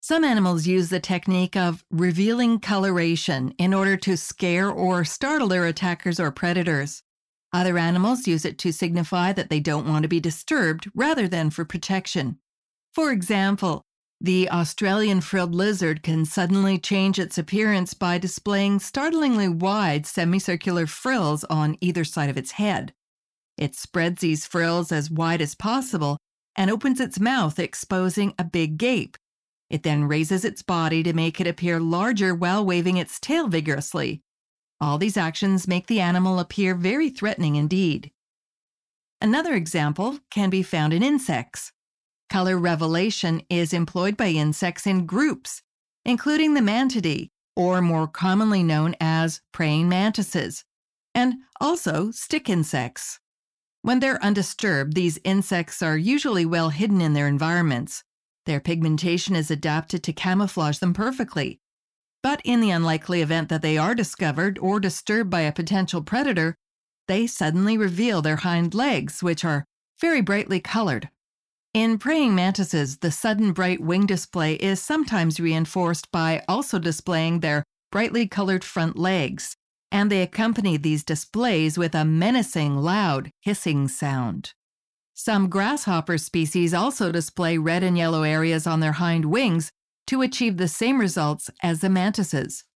Some animals use the technique of revealing coloration in order to scare or startle their attackers or predators. Other animals use it to signify that they don't want to be disturbed rather than for protection. For example, the Australian frilled lizard can suddenly change its appearance by displaying startlingly wide semicircular frills on either side of its head. It spreads these frills as wide as possible and opens its mouth, exposing a big gape. It then raises its body to make it appear larger while waving its tail vigorously. All these actions make the animal appear very threatening indeed. Another example can be found in insects. Color revelation is employed by insects in groups, including the mantidae, or more commonly known as praying mantises, and also stick insects. When they're undisturbed, these insects are usually well hidden in their environments. Their pigmentation is adapted to camouflage them perfectly. But in the unlikely event that they are discovered or disturbed by a potential predator, they suddenly reveal their hind legs, which are very brightly colored. In praying mantises, the sudden bright wing display is sometimes reinforced by also displaying their brightly colored front legs, and they accompany these displays with a menacing, loud, hissing sound. Some grasshopper species also display red and yellow areas on their hind wings to achieve the same results as the mantises.